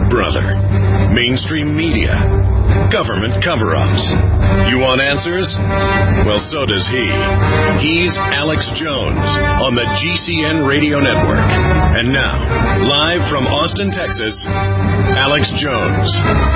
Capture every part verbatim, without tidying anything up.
brother? Mainstream media? Government cover-ups? You want answers? Well, so does he. He's Alex Jones on the G C N Radio Network. And now, live from Austin, Texas, Alex Jones.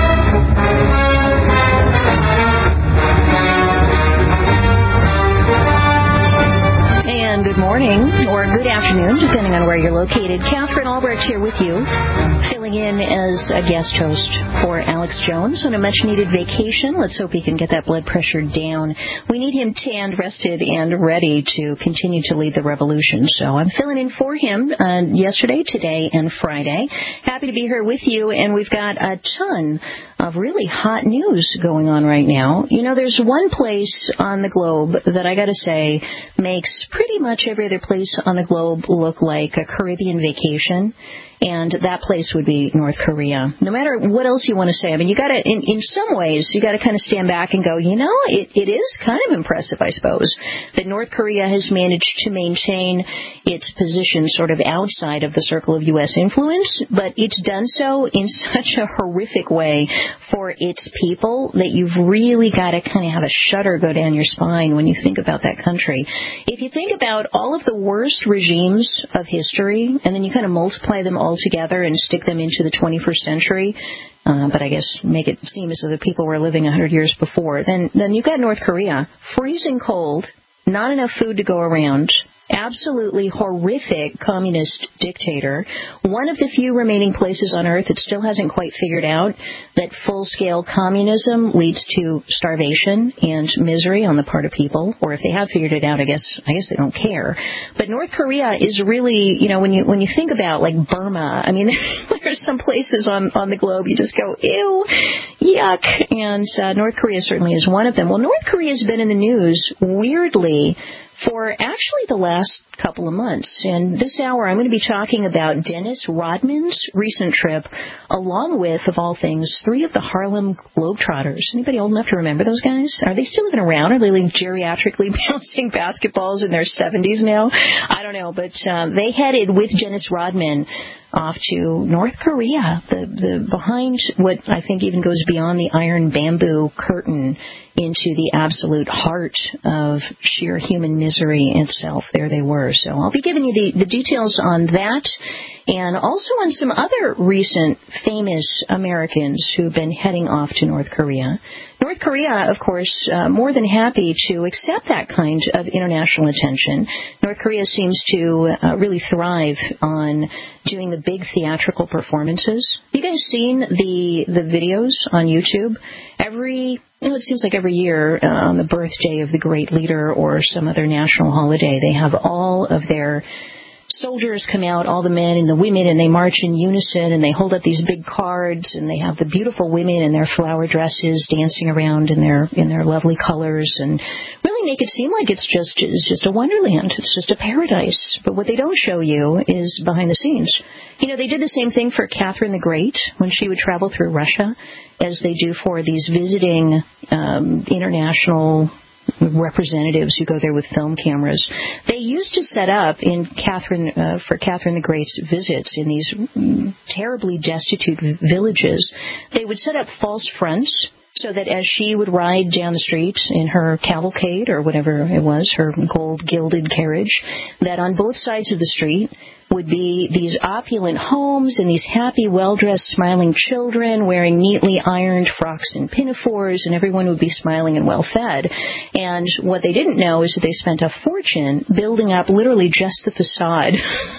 And good morning, or good afternoon, depending on where you're located. Catherine Albrecht here with you, filling in as a guest host for Alex Jones on a much-needed vacation. Let's hope he can get that blood pressure down. We need him tanned, rested, and ready to continue to lead the revolution. So I'm filling in for him uh, yesterday, today, and Friday. Happy to be here with you, and we've got a ton of really hot news going on right now. You know, there's one place on the globe that I got to say makes pretty much every other place on the globe look like a Caribbean vacation. And that place would be North Korea. No matter what else you want to say, I mean, you got to, in, in some ways, you got to kind of stand back and go, you know, it, it is kind of impressive, I suppose, that North Korea has managed to maintain its position sort of outside of the circle of U S influence, but it's done so in such a horrific way for its people that you've really got to kind of have a shudder go down your spine when you think about that country. If you think about all of the worst regimes of history, and then you kind of multiply them all together and stick them into the twenty-first century, uh, but I guess make it seem as though the people were living one hundred years before, then, then you've got North Korea, freezing cold, not enough food to go around, absolutely horrific communist dictator, one of the few remaining places on earth that still hasn't quite figured out that full-scale communism leads to starvation and misery on the part of people, or if they have figured it out, I guess I guess they don't care. But North Korea is really, you know, when you when you think about like Burma, I mean, there's some places on, on the globe you just go, ew, yuck, and uh, North Korea certainly is one of them. Well, North Korea has been in the news, weirdly, for actually the last couple of months. And this hour, I'm going to be talking about Dennis Rodman's recent trip, along with, of all things, three of the Harlem Globetrotters. Anybody old enough to remember those guys? Are they still even around? Are they like geriatrically bouncing basketballs in their seventies now? I don't know, but uh, they headed with Dennis Rodman off to North Korea, the, the behind what I think even goes beyond the iron bamboo curtain into the absolute heart of sheer human misery itself. There they were. So I'll be giving you the, the details on that, and also on some other recent famous Americans who've been heading off to North Korea. North Korea, of course, uh, more than happy to accept that kind of international attention. North Korea seems to uh, really thrive on doing the big theatrical performances. Have you guys seen the the videos on YouTube? Every, you know, it seems like every year uh, on the birthday of the great leader or some other national holiday, they have all of their soldiers come out, all the men and the women, and they march in unison, and they hold up these big cards, and they have the beautiful women in their flower dresses dancing around in their in their lovely colors, and really make it seem like it's just it's just a wonderland, it's just a paradise. But what they don't show you is behind the scenes. You know, they did the same thing for Catherine the Great when she would travel through Russia, as they do for these visiting um, international representatives who go there with film cameras. They used to set up in Catherine uh, for Catherine the Great's visits in these mm, terribly destitute villages. They would set up false fronts so that as she would ride down the street in her cavalcade or whatever it was, her gold gilded carriage, that on both sides of the street would be these opulent homes and these happy, well-dressed, smiling children wearing neatly ironed frocks and pinafores, and everyone would be smiling and well-fed. And what they didn't know is that they spent a fortune building up literally just the facade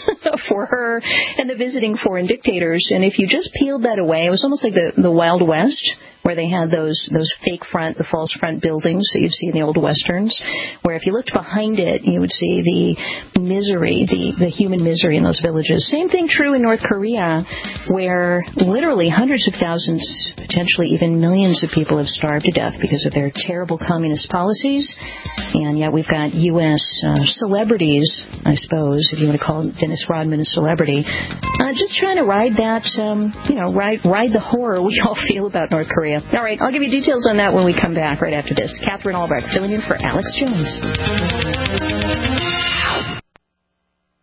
for her and the visiting foreign dictators. And if you just peeled that away, it was almost like the, the Wild West, where they had those those fake front, the false front buildings that you'd see in the old westerns, where if you looked behind it, you would see the misery, the, the human misery in those villages. Same thing true in North Korea, where literally hundreds of thousands, potentially even millions of people have starved to death because of their terrible communist policies. And yet we've got U S uh, celebrities, I suppose, if you want to call Dennis Rodman a celebrity, uh, just trying to ride that, um, you know, ride, ride the horror we all feel about North Korea. All right, I'll give you details on that when we come back right after this. Catherine Albrecht filling in for Alex Jones.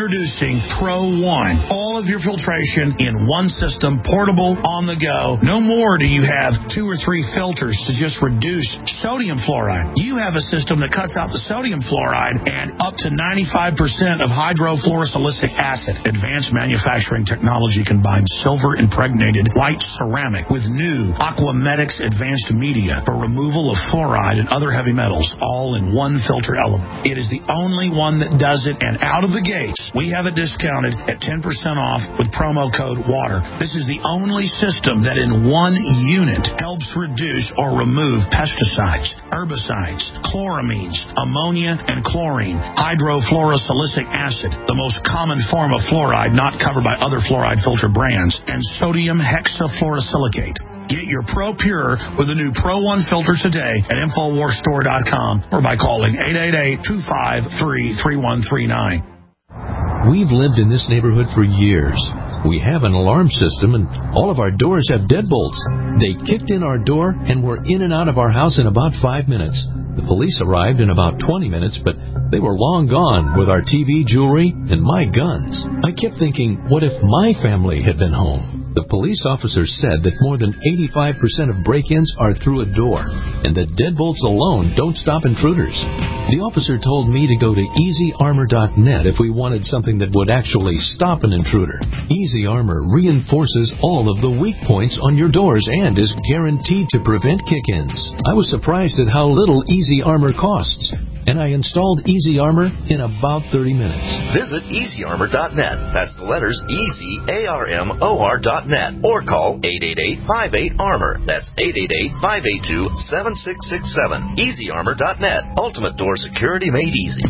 Introducing Pro One. All of your filtration in one system, portable, on the go. No more do you have two or three filters to just reduce sodium fluoride. You have a system that cuts out the sodium fluoride and up to ninety-five percent of hydrofluorosilicic acid. Advanced manufacturing technology combines silver impregnated white ceramic with new Aquamedics advanced media for removal of fluoride and other heavy metals, all in one filter element. It is the only one that does it, and out of the gates, we have it discounted at ten percent off with promo code WATER. This is the only system that in one unit helps reduce or remove pesticides, herbicides, chloramines, ammonia, and chlorine, hydrofluorosilicic acid, the most common form of fluoride not covered by other fluoride filter brands, and sodium hexafluorosilicate. Get your Pro Pure with the new Pro One filter today at Infowars Store dot com or by calling eight eight eight, two five three, three one three nine. We've lived in this neighborhood for years. We have an alarm system, and all of our doors have deadbolts. They kicked in our door and were in and out of our house in about five minutes. The police arrived in about twenty minutes, but they were long gone with our T V, jewelry, and my guns. I kept thinking, what if my family had been home? The police officer said that more than eighty-five percent of break-ins are through a door, and that deadbolts alone don't stop intruders. The officer told me to go to easy armor dot net if we wanted something that would actually stop an intruder. Easy Armor reinforces all of the weak points on your doors and is guaranteed to prevent kick-ins. I was surprised at how little Easy Armor costs, and I installed Easy Armor in about thirty minutes. Visit easy armor dot net. That's the letters Easy, A R M O R dot net. Or call eight eight eight, five eight, armor. That's eight eight eight, five eight two, seven six six seven. easy armor dot net. Ultimate door security made easy.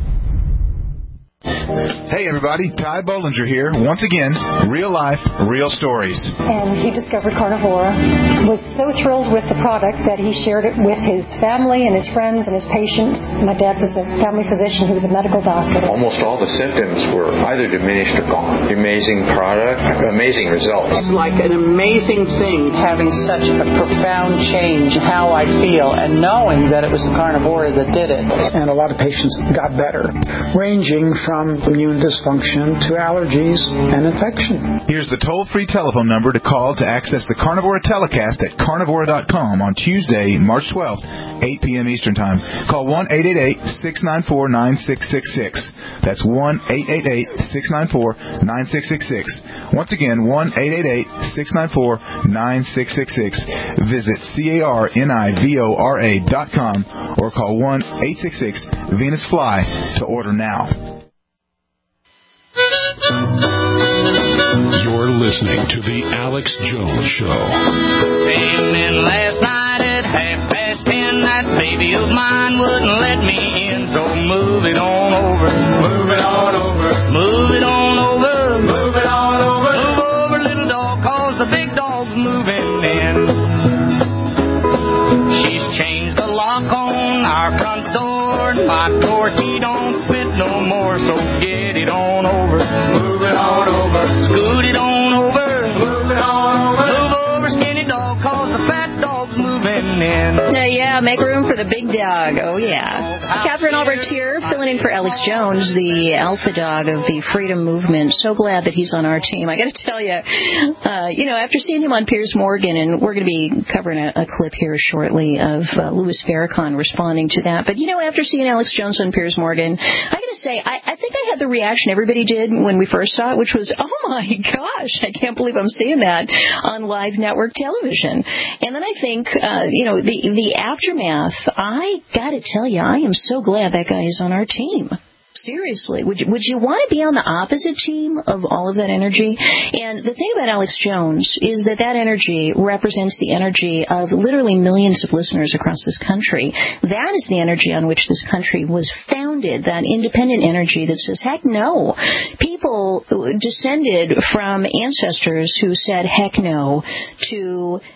Hey everybody, Ty Bollinger here. Once again, real life, real stories. And he discovered Carnivora, was so thrilled with the product that he shared it with his family and his friends and his patients. My dad was a family physician, he was a medical doctor. Almost all the symptoms were either diminished or gone. Amazing product, amazing results. It's like an amazing thing having such a profound change in how I feel and knowing that it was the Carnivora that did it. And a lot of patients got better, ranging from From immune dysfunction to allergies and infection. Here's the toll-free telephone number to call to access the Carnivora telecast at carnivora dot com on Tuesday, March twelfth, eight p.m. Eastern Time. Call one eight eight eight, six nine four, nine six six six. That's one eight eight eight, six nine four, nine six six six. Once again, one eight eight eight, six nine four, nine six six six. Visit carnivora dot com or call one eight six six, Venus Fly to order now. You're listening to The Alex Jones Show. Came in last night at half past ten. That baby of mine wouldn't let me in, so move it on over. Move it on over. Move it on over. Move it on over. Move over, little dog, cause the big dog's moving in. She's changed the lock on our front door. My door key don't fit no more, so get it on over. Move it on over. Scoot it on over. Move it on over. Move over, skinny dog, cause the fat dog's moving in. Uh, yeah, make room for the big dog. Oh, yeah. Catherine Albrecht here, filling in for Alex Jones, the alpha dog of the Freedom Movement. So glad that he's on our team. I got to tell you, uh, you know, after seeing him on Piers Morgan, and we're going to be covering a, a clip here shortly of uh, Louis Farrakhan responding to that. But, you know, after seeing Alex Jones on Piers Morgan, I got to say, I, I think I had the reaction everybody did when we first saw it, which was, oh, my gosh, I can't believe I'm seeing that on live network television. And then I think, uh, you know, the, the aftermath, I got to tell you, I am so glad that guy is on our team. Seriously, would you, would you want to be on the opposite team of all of that energy? And the thing about Alex Jones is that that energy represents the energy of literally millions of listeners across this country. That is the energy on which this country was founded, that independent energy that says, heck no. People descended from ancestors who said heck no to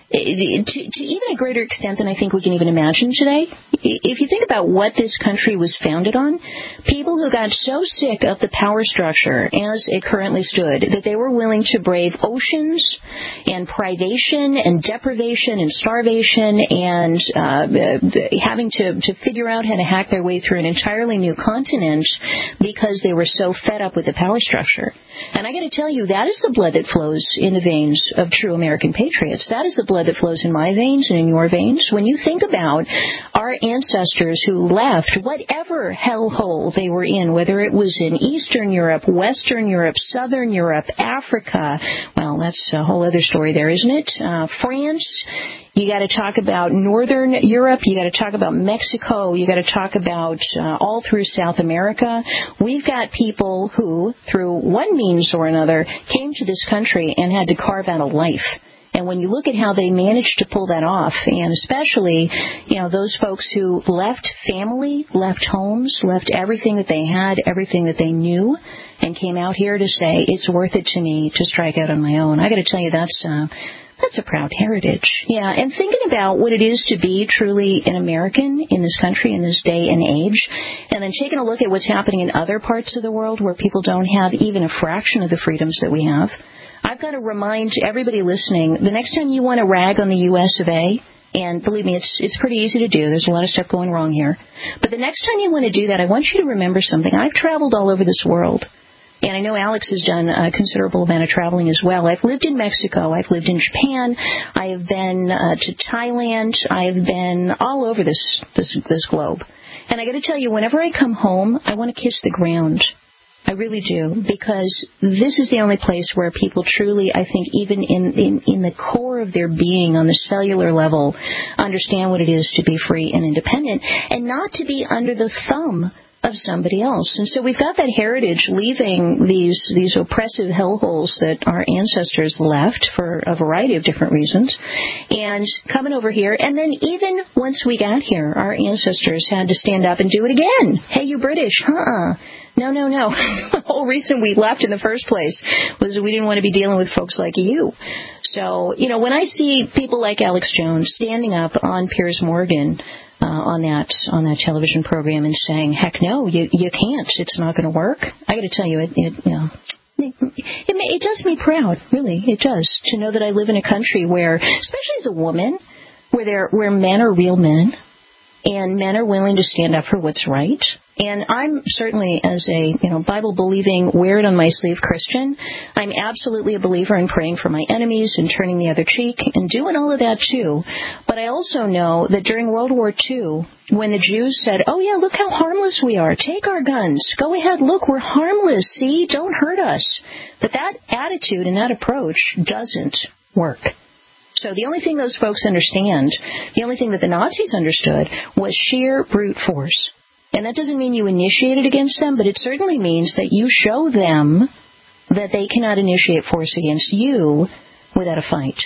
to, to even a greater extent than I think we can even imagine today. If you think about what this country was founded on, people who got so sick of the power structure as it currently stood that they were willing to brave oceans and privation and deprivation and starvation and uh, having to, to figure out how to hack their way through an entirely new continent because they were so fed up with the power structure. And I got to tell you, that is the blood that flows in the veins of true American patriots. That is the blood that flows in my veins and in your veins. When you think about our ancestors who left whatever hellhole they were in, whether it was in Eastern Europe, Western Europe, Southern Europe, Africa, well, that's a whole other story there, isn't it? Uh, France. You got to talk about Northern Europe. You got to talk about Mexico. You got to talk about uh, all through South America. We've got people who, through one means or another, came to this country and had to carve out a life. And when you look at how they managed to pull that off, and especially, you know, those folks who left family, left homes, left everything that they had, everything that they knew, and came out here to say, it's worth it to me to strike out on my own. I got to tell you, that's... Uh, That's a proud heritage. Yeah, and thinking about what it is to be truly an American in this country, in this day and age, and then taking a look at what's happening in other parts of the world where people don't have even a fraction of the freedoms that we have. I've got to remind everybody listening, the next time you want to rag on the U S of A, and believe me, it's it's pretty easy to do. There's a lot of stuff going wrong here. But the next time you want to do that, I want you to remember something. I've traveled all over this world. And I know Alex has done a considerable amount of traveling as well. I've lived in Mexico. I've lived in Japan. I have been uh, to Thailand. I've been all over this, this, this globe. And I got to tell you, whenever I come home, I want to kiss the ground. I really do, because this is the only place where people truly, I think, even in, in, in the core of their being, on the cellular level, understand what it is to be free and independent and not to be under the thumb of somebody else. And so we've got that heritage leaving these these oppressive hellholes that our ancestors left for a variety of different reasons and coming over here. And then even once we got here, our ancestors had to stand up and do it again. Hey, you British, huh? No, no, no. The whole reason we left in the first place was that we didn't want to be dealing with folks like you. So, you know, when I see people like Alex Jones standing up on Piers Morgan Uh, on that on that television program and saying, heck no, you you can't. It's not going to work. I got to tell you, it, it you know, it, it, it does me proud, really. It does, to know that I live in a country where, especially as a woman, where there where men are real men and men are willing to stand up for what's right. And I'm certainly, as a you know Bible-believing, wear-it-on-my-sleeve Christian, I'm absolutely a believer in praying for my enemies and turning the other cheek and doing all of that too. But I also know that during World War Two, when the Jews said, oh yeah, look how harmless we are, take our guns, go ahead, look, we're harmless, see, don't hurt us, that that attitude and that approach doesn't work. So the only thing those folks understand, the only thing that the Nazis understood, was sheer brute force. And that doesn't mean you initiate it against them, but it certainly means that you show them that they cannot initiate force against you without a fight.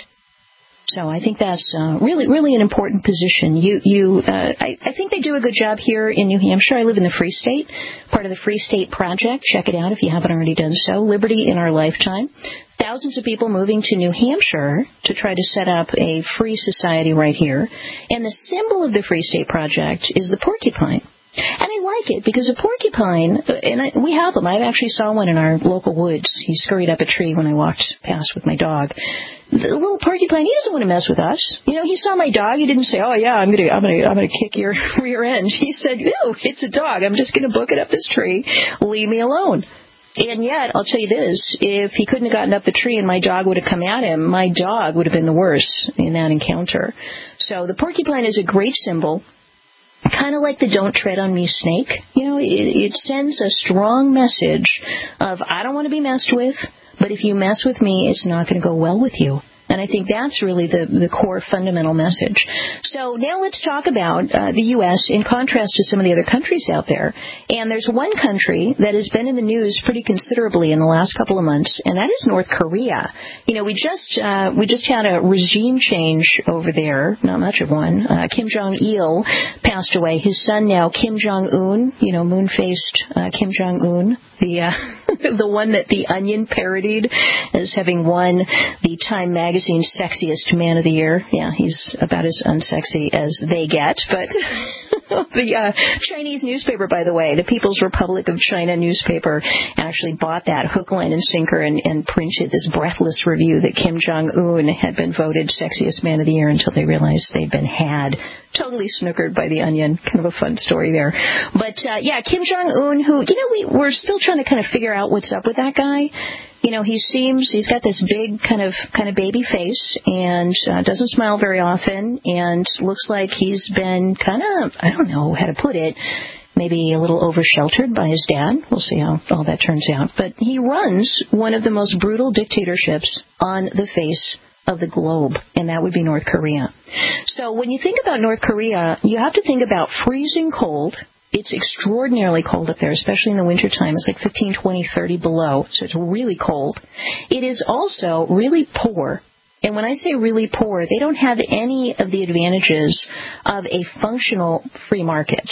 So I think that's uh, really, really an important position. You, you, uh, I, I think they do a good job here in New Hampshire. I live in the Free State, part of the Free State Project. Check it out if you haven't already done so. Liberty in Our Lifetime. Thousands of people moving to New Hampshire to try to set up a free society right here. And the symbol of the Free State Project is the porcupine. And I like it because a porcupine, and I, we have them. I actually saw one in our local woods. He scurried up a tree when I walked past with my dog. The little porcupine, he doesn't want to mess with us. You know, he saw my dog. He didn't say, "Oh yeah, I'm gonna, I'm gonna, I'm gonna kick your rear end." He said, "Ew, it's a dog. I'm just gonna book it up this tree. Leave me alone." And yet, I'll tell you this, if he couldn't have gotten up the tree and my dog would have come at him, my dog would have been the worst in that encounter. So the porcupine is a great symbol. Kind of like the "don't tread on me" snake. You know, it, it sends a strong message of, I don't want to be messed with, but if you mess with me, it's not going to go well with you. And I think that's really the, the core fundamental message. So now let's talk about uh, the U S in contrast to some of the other countries out there. And there's one country that has been in the news pretty considerably in the last couple of months, and that is North Korea. You know, we just uh, we just had a regime change over there, not much of one. Uh, Kim Jong-il passed away. His son now, Kim Jong-un, you know, moon-faced uh, Kim Jong-un, the... Uh, the one that The Onion parodied as having won the Time Magazine's Sexiest Man of the Year. Yeah, he's about as unsexy as they get, but the uh, Chinese newspaper, by the way, the People's Republic of China newspaper, actually bought that hook, line, and sinker and, and printed this breathless review that Kim Jong-un had been voted Sexiest Man of the Year until they realized they'd been had. Totally snookered by The Onion. Kind of a fun story there. But, uh, yeah, Kim Jong-un, who, you know, we, we're still trying to kind of figure out what's up with that guy. You know, he seems, he's got this big kind of kind of baby face and uh, doesn't smile very often and looks like he's been kind of, I don't know how to put it, maybe a little over-sheltered by his dad. We'll see how all that turns out. But he runs one of the most brutal dictatorships on the face of the globe, and that would be North Korea. So when you think about North Korea, you have to think about freezing cold. It's extraordinarily cold up there, especially in the wintertime. It's like fifteen, twenty, thirty below, so it's really cold. It is also really poor. And when I say really poor, they don't have any of the advantages of a functional free market.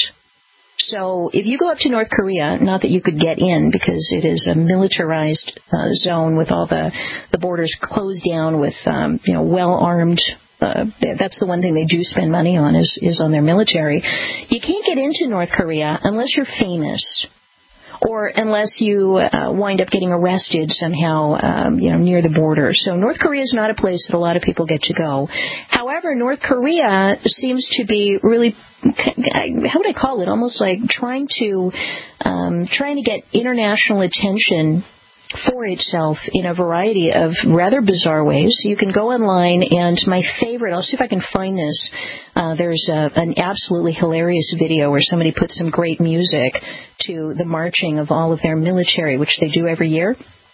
So if you go up to North Korea, not that you could get in because it is a militarized uh, zone with all the, the borders closed down with, um, you know, well-armed. Uh, that's the one thing they do spend money on is, is on their military. You can't get into North Korea unless you're famous or unless you uh, wind up getting arrested somehow, um, you know, near the border. So North Korea is not a place that a lot of people get to go. However, North Korea seems to be really, how would I call it, almost like trying to um, trying to get international attention for itself in a variety of rather bizarre ways. You can go online, and my favorite, I'll see if I can find this, uh, there's a, an absolutely hilarious video where somebody put some great music to the marching of all of their military, which they do every year.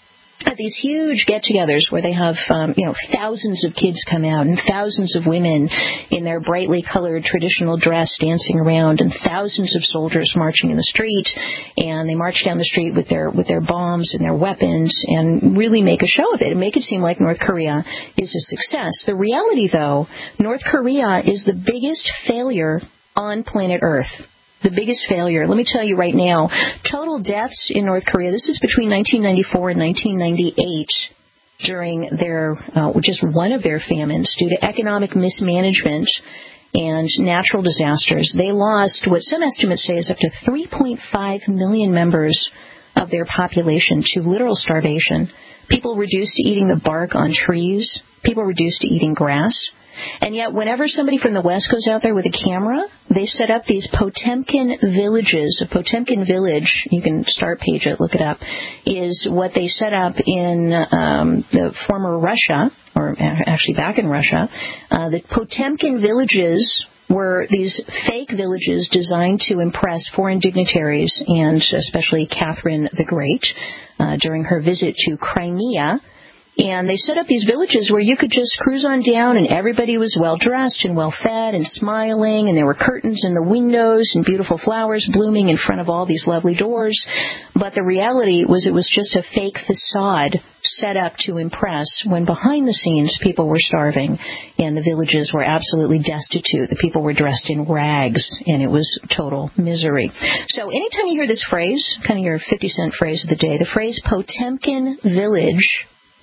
At these huge get-togethers where they have, um, you know, thousands of kids come out and thousands of women in their brightly colored traditional dress dancing around and thousands of soldiers marching in the street, and they march down the street with their with their bombs and their weapons and really make a show of it and make it seem like North Korea is a success. The reality, though, North Korea is the biggest failure on planet Earth. The biggest failure. Let me tell you right now, total deaths in North Korea, this is between nineteen ninety-four and nineteen ninety-eight, during their, uh, just one of their famines, due to economic mismanagement and natural disasters. They lost what some estimates say is up to three point five million members of their population to literal starvation. People reduced to eating the bark on trees. People reduced to eating grass. And yet, whenever somebody from the West goes out there with a camera, they set up these Potemkin villages. A Potemkin village, you can start page it, look it up, is what they set up in um, the former Russia, or actually back in Russia. Uh, the Potemkin villages were these fake villages designed to impress foreign dignitaries, and especially Catherine the Great, uh, during her visit to Crimea. And they set up these villages where you could just cruise on down and everybody was well-dressed and well-fed and smiling, and there were curtains in the windows and beautiful flowers blooming in front of all these lovely doors. But the reality was it was just a fake facade set up to impress, when behind the scenes people were starving and the villages were absolutely destitute. The people were dressed in rags and it was total misery. So anytime you hear this phrase, kind of your fifty cent phrase of the day, the phrase Potemkin village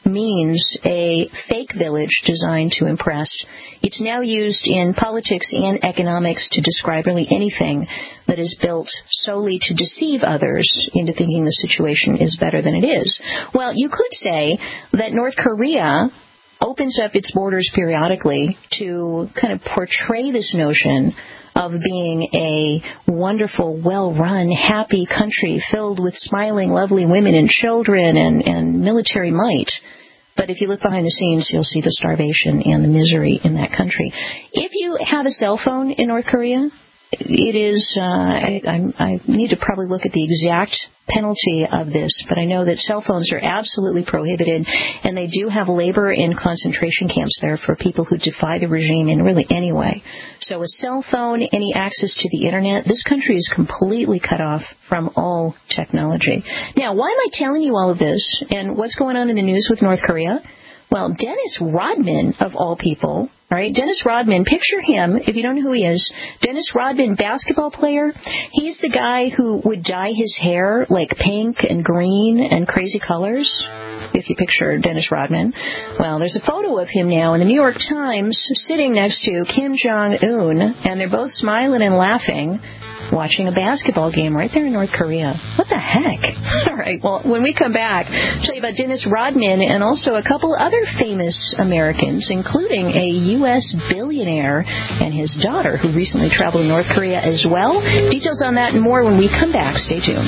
means a fake village designed to impress. It's now used in politics and economics to describe really anything that is built solely to deceive others into thinking the situation is better than it is. Well, you could say that North Korea opens up its borders periodically to kind of portray this notion of being a wonderful, well-run, happy country filled with smiling, lovely women and children and, and military might. But if you look behind the scenes, you'll see the starvation and the misery in that country. If you have a cell phone in North Korea, it is, uh, I, I, I need to probably look at the exact penalty of this, but I know that cell phones are absolutely prohibited, and they do have labor and concentration camps there for people who defy the regime in really any way. So a cell phone, any access to the Internet, this country is completely cut off from all technology. Now, why am I telling you all of this, and what's going on in the news with North Korea? Well, Dennis Rodman, of all people, All right, Dennis Rodman, picture him, if you don't know who he is. Dennis Rodman, basketball player. He's the guy who would dye his hair like pink and green and crazy colors, if you picture Dennis Rodman. Well, there's a photo of him now in the New York Times sitting next to Kim Jong-un, and they're both smiling and laughing, watching a basketball game right there in North Korea. What the heck? All right, well, when we come back, I'll tell you about Dennis Rodman and also a couple other famous Americans, including a U S billionaire and his daughter who recently traveled to North Korea as well. Details on that and more when we come back. Stay tuned.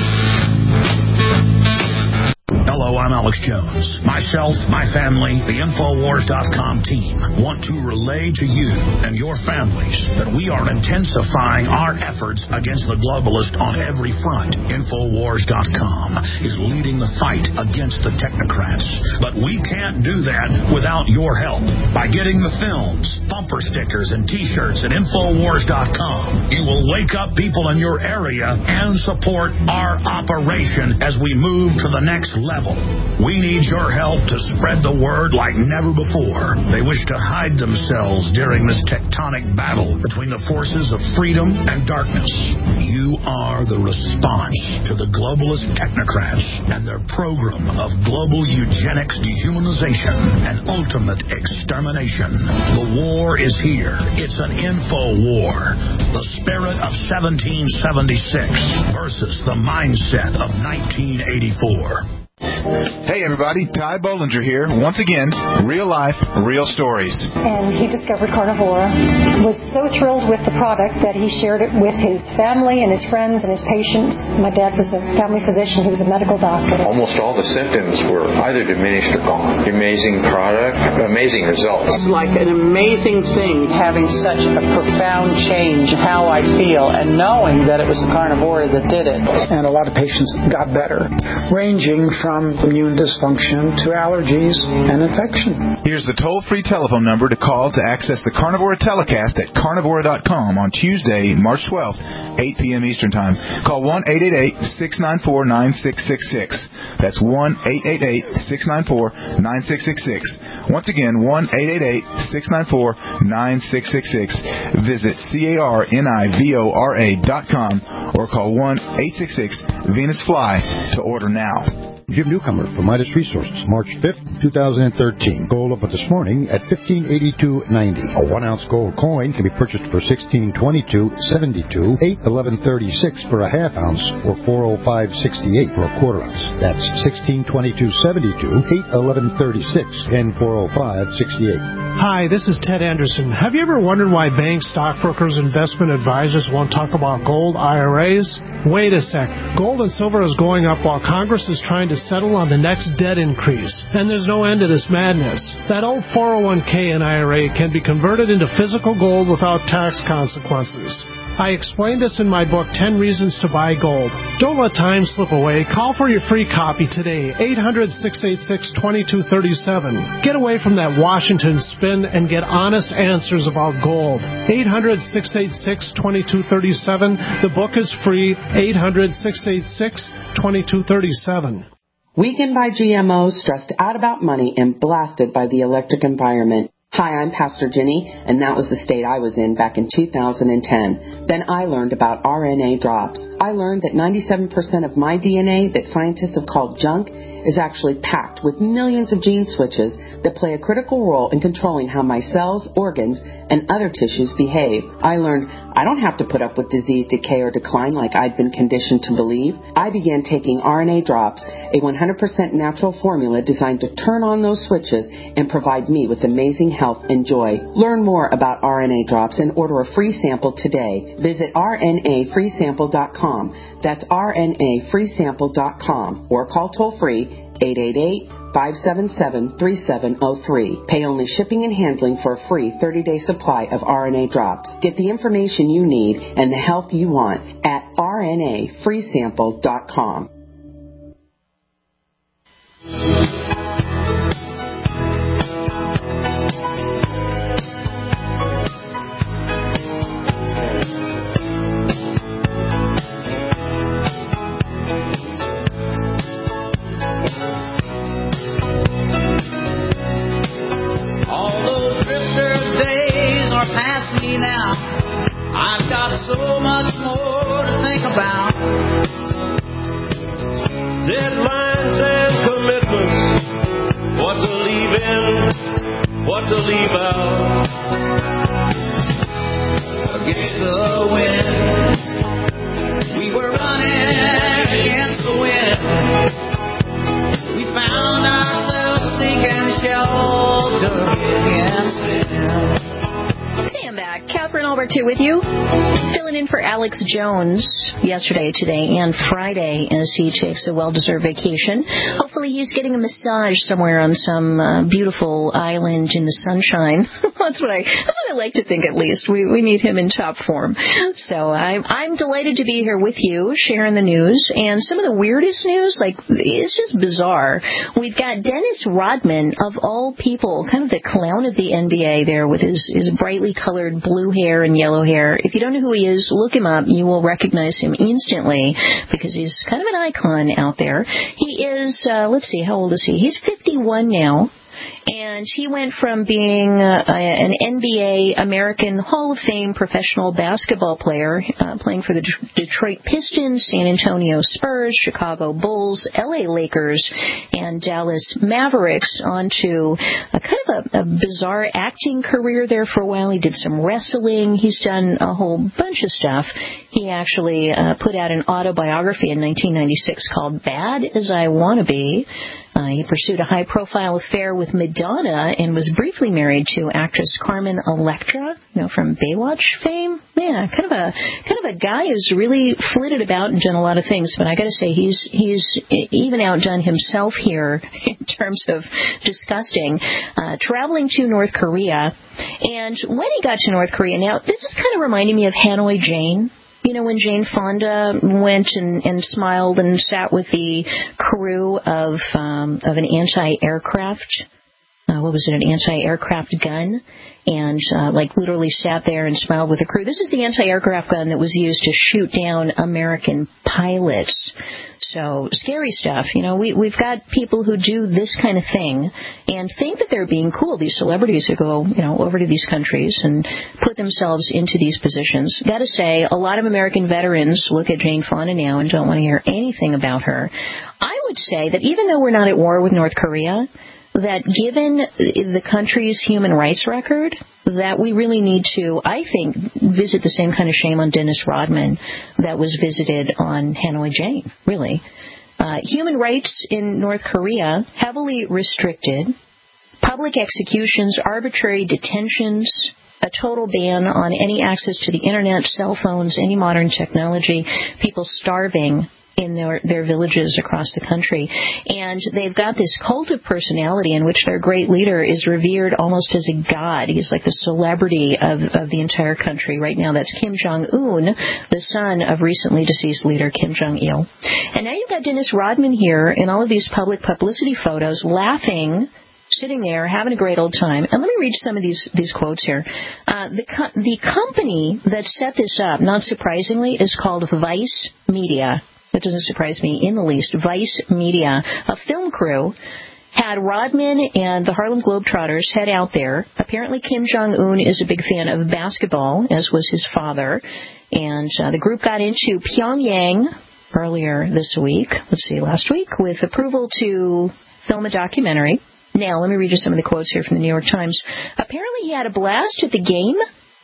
Hello, I'm Alex Jones. Myself, my family, the Infowars dot com team want to relay to you and your families that we are intensifying our efforts against the globalist on every front. Infowars dot com is leading the fight against the technocrats. But we can't do that without your help. By getting the films, bumper stickers, and T-shirts at Infowars dot com, you will wake up people in your area and support our operation as we move to the next level. We need your help to spread the word like never before. They wish to hide themselves during this tectonic battle between the forces of freedom and darkness. You are the response to the globalist technocrats and their program of global eugenics, dehumanization, and ultimate extermination. The war is here. It's an info war. The spirit of seventeen seventy-six versus the mindset of nineteen eighty-four. Hey everybody, Ty Bollinger here. Once again, real life, real stories. And he discovered Carnivora, was so thrilled with the product that he shared it with his family and his friends and his patients. My dad was a family physician, he was a medical doctor. Almost all the symptoms were either diminished or gone. Amazing product, amazing results. It's like an amazing thing having such a profound change in how I feel and knowing that it was the Carnivora that did it. And a lot of patients got better, ranging from immune dysfunction to allergies and infection. Here's the toll-free telephone number to call to access the Carnivora telecast at carnivora dot com on Tuesday, March twelfth, eight p.m. Eastern Time. Call one eight eight eight, six nine four, nine six six six. That's one eight eight eight, six nine four, nine six six six. Once again, one eight eight eight, six nine four, nine six six six. Visit carnivora dot com or call one eight six six, Venus Fly to order now. Jim Newcomer from Midas Resources, March fifth, twenty thirteen. Gold up this morning at fifteen eighty-two ninety. A one-ounce gold coin can be purchased for sixteen twenty-two seventy-two, eight eleven thirty-six for a half ounce, or four oh five sixty-eight for a quarter ounce. That's sixteen twenty-two seventy-two, eight eleven thirty-six, and four oh five sixty-eight. Hi, this is Ted Anderson. Have you ever wondered why banks, stockbrokers, investment advisors won't talk about gold I R As? Wait a sec. Gold and silver is going up while Congress is trying to settle on the next debt increase. And there's no end to this madness. That old four oh one k and I R A can be converted into physical gold without tax consequences. I explained this in my book, ten Reasons to Buy Gold. Don't let time slip away. Call for your free copy today, eight hundred, six eight six, two two three seven. Get away from that Washington spin and get honest answers about gold. eight hundred, six eight six, two two three seven. The book is free, eight hundred, six eight six, two two three seven. Weakened by G M Os, stressed out about money, and blasted by the electric environment. Hi, I'm Pastor Jenny, and that was the state I was in back in two thousand ten. Then I learned about R N A drops. I learned that ninety-seven percent of my D N A that scientists have called junk is actually packed with millions of gene switches that play a critical role in controlling how my cells, organs, and other tissues behave. I learned I don't have to put up with disease, decay, or decline like I'd been conditioned to believe. I began taking R N A drops, a one hundred percent natural formula designed to turn on those switches and provide me with amazing health and joy. Learn more about R N A drops and order a free sample today. Visit R N A free sample dot com. That's R N A free sample dot com or call toll-free eight eight eight, five seven seven, three seven zero three. Pay only shipping and handling for a free thirty-day supply of R N A drops. Get the information you need and the health you want at R N A free sample dot com. so much more to think about. Deadlines and commitments, what to leave in, what to leave out. Against the wind, we were running against the wind. We found ourselves seeking shelter against sin. Hey, I'm back. Catherine Albrecht here with you, filling in for Alex Jones yesterday, today, and Friday as he takes a well-deserved vacation. Hopefully he's getting a massage somewhere on some uh, beautiful island in the sunshine. That's what I that's what I like to think, at least. We we need him in top form. So I'm, I'm delighted to be here with you, sharing the news. And some of the weirdest news, like, it's just bizarre. We've got Dennis Rodman, of all people, kind of the clown of the N B A there with his, his brightly colored blue hair and yellow hair. If you don't know who he is, look him up. You will recognize him instantly because he's kind of an icon out there. He is, uh, let's see, how old is he? He's fifty-one now. And he went from being uh, an N B A American Hall of Fame professional basketball player, uh, playing for the D- Detroit Pistons, San Antonio Spurs, Chicago Bulls, L A Lakers, and Dallas Mavericks, onto a kind of a, a bizarre acting career there for a while. He did some wrestling. He's done a whole bunch of stuff. He actually uh, put out an autobiography in nineteen ninety-six called Bad As I Wanna Be. Uh, he pursued a high-profile affair with Madonna and was briefly married to actress Carmen Electra, you know, from Baywatch fame. Yeah, kind of a kind of a guy who's really flitted about and done a lot of things. But I got to say, he's he's even outdone himself here in terms of disgusting. Uh, traveling to North Korea, and when he got to North Korea, now this is kind of reminding me of Hanoi Jane. You know, when Jane Fonda went and, and smiled and sat with the crew of um, of an anti-aircraft, uh, what was it, an anti-aircraft gun, and uh, like literally sat there and smiled with the crew. This is the anti-aircraft gun that was used to shoot down American pilots. So scary stuff. You know, we, we've got people who do this kind of thing and think that they're being cool. These celebrities who go, you know, over to these countries and put themselves into these positions. Got to say, a lot of American veterans look at Jane Fonda now and don't want to hear anything about her. I would say that even though we're not at war with North Korea, that given the country's human rights record, that we really need to, I think, visit the same kind of shame on Dennis Rodman that was visited on Hanoi Jane, really. Uh, human rights in North Korea, heavily restricted, public executions, arbitrary detentions, a total ban on any access to the Internet, cell phones, any modern technology, people starving in their, their villages across the country. And they've got this cult of personality in which their great leader is revered almost as a god. He's like the celebrity of, of the entire country right now. That's Kim Jong-un, the son of recently deceased leader Kim Jong-il. And now you've got Dennis Rodman here in all of these public publicity photos, laughing, sitting there, having a great old time. And let me read some of these these quotes here. Uh, the, co- the company that set this up, not surprisingly, is called Vice Media. That doesn't surprise me in the least. Vice Media, a film crew, had Rodman and the Harlem Globetrotters head out there. Apparently Kim Jong-un is a big fan of basketball, as was his father. And uh, the group got into Pyongyang earlier this week, let's see, last week, with approval to film a documentary. Now, let me read you some of the quotes here from the New York Times. Apparently he had a blast at the game.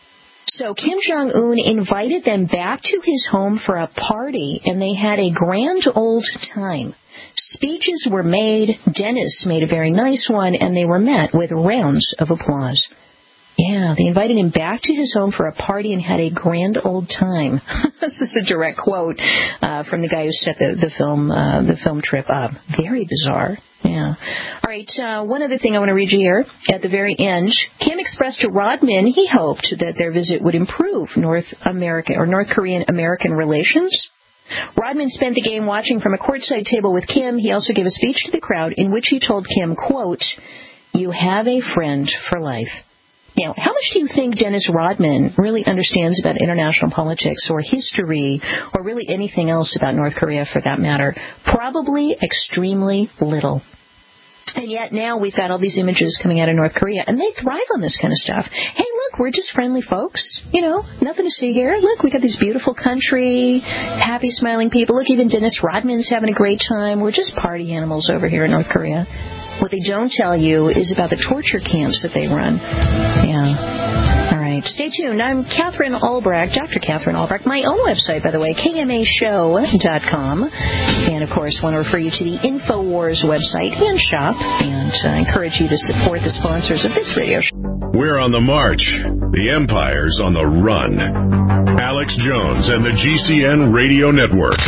So Kim Jong-un invited them back to his home for a party, and they had a grand old time. Speeches were made, Dennis made a very nice one, and they were met with rounds of applause. Yeah, they invited him back to his home for a party and had a grand old time. This is a direct quote uh, from the guy who set the, the film uh, the film trip up. Very bizarre. Yeah. All right, uh, one other thing I want to read you here at the very end. Kim expressed to Rodman he hoped that their visit would improve North American or North Korean-American relations. Rodman spent the game watching from a courtside table with Kim. He also gave a speech to the crowd in which he told Kim, quote, "You have a friend for life." Now, how much do you think Dennis Rodman really understands about international politics or history or really anything else about North Korea for that matter? Probably extremely little. And yet now we've got all these images coming out of North Korea, and they thrive on this kind of stuff. Hey, look, we're just friendly folks. You know, nothing to see here. Look, we got this beautiful country, happy, smiling people. Look, even Dennis Rodman's having a great time. We're just party animals over here in North Korea. What they don't tell you is about the torture camps that they run. Yeah. All right. Stay tuned. I'm Catherine Albrecht, Doctor Catherine Albrecht. My own website, by the way, K M A show dot com. And, of course, want to refer you to the InfoWars website and shop. And I uh, encourage you to support the sponsors of this radio show. We're on the march. The Empire's on the run. Alex Jones and the G C N Radio Network.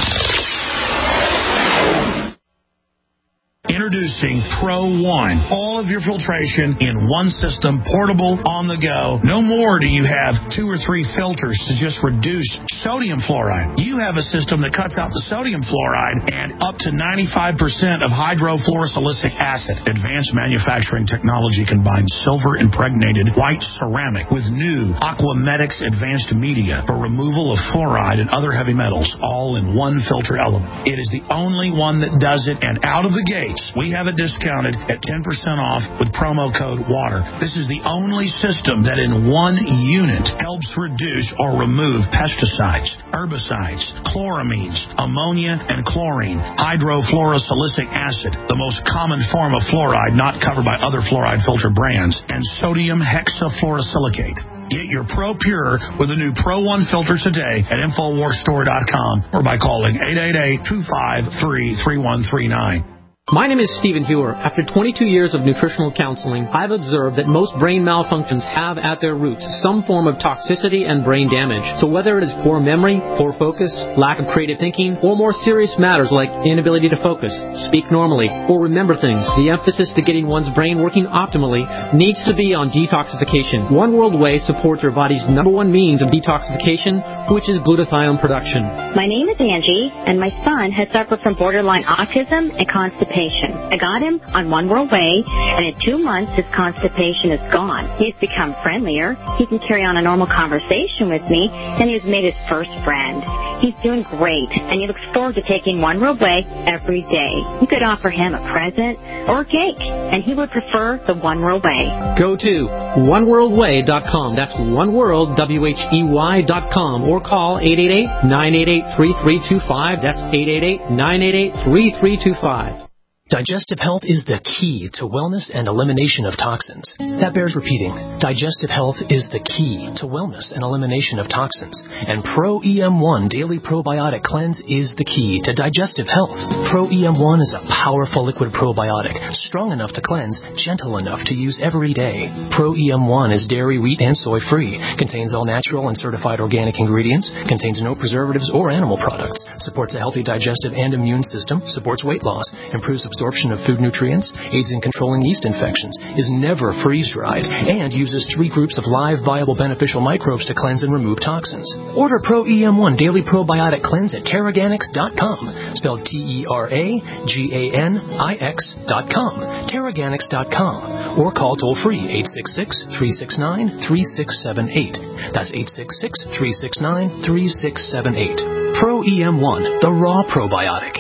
Introducing Pro One. All of your filtration in one system, portable, on the go. No more do you have two or three filters to just reduce sodium fluoride. You have a system that cuts out the sodium fluoride and up to ninety-five percent of hydrofluorosilicic acid. Advanced manufacturing technology combines silver impregnated white ceramic with new Aquamedics advanced media for removal of fluoride and other heavy metals, all in one filter element. It is the only one that does it, and out of the gates, we have it discounted at ten percent off with promo code WATER. This is the only system that in one unit helps reduce or remove pesticides, herbicides, chloramines, ammonia, and chlorine, hydrofluorosilicic acid, the most common form of fluoride not covered by other fluoride filter brands, and sodium hexafluorosilicate. Get your Pro Pure with the new Pro One filter today at Infowars Store dot com or by calling eight eight eight, two five three, three one three nine. My name is Stephen Hewer. After twenty-two years of nutritional counseling, I've observed that most brain malfunctions have at their roots some form of toxicity and brain damage. So whether it is poor memory, poor focus, lack of creative thinking, or more serious matters like inability to focus, speak normally, or remember things, the emphasis to getting one's brain working optimally needs to be on detoxification. One World Whey supports your body's number one means of detoxification, which is glutathione production. My name is Angie, and my son has suffered from borderline autism and constipation. I got him on One World Whey, and in two months his constipation is gone. He's become friendlier. He can carry on a normal conversation with me, and he's made his first friend. He's doing great, and he looks forward to taking One World Whey every day. You could offer him a present or a cake, and he would prefer the One World Whey. Go to one world way dot com. That's one world, W H E Y dot com, or call eight eight eight, nine eight eight, three three two five. That's eight eight eight, nine eight eight, three three two five. Digestive health is the key to wellness and elimination of toxins. That bears repeating. Digestive health is the key to wellness and elimination of toxins. And Pro E M one Daily Probiotic Cleanse is the key to digestive health. Pro E M one is a powerful liquid probiotic, strong enough to cleanse, gentle enough to use every day. Pro E M one is dairy, wheat, and soy-free, contains all natural and certified organic ingredients, contains no preservatives or animal products, supports a healthy digestive and immune system, supports weight loss, improves absorption of food nutrients, aids in controlling yeast infections, is never freeze-dried, and uses three groups of live, viable, beneficial microbes to cleanse and remove toxins. Order Pro E M one Daily Probiotic Cleanse at Teraganix dot com, spelled T E R A G A N I X dot com, Teraganix dot com, or call toll-free eight six six, three six nine, three six seven eight. That's eight six six, three six nine, three six seven eight. Pro E M one, the raw probiotic.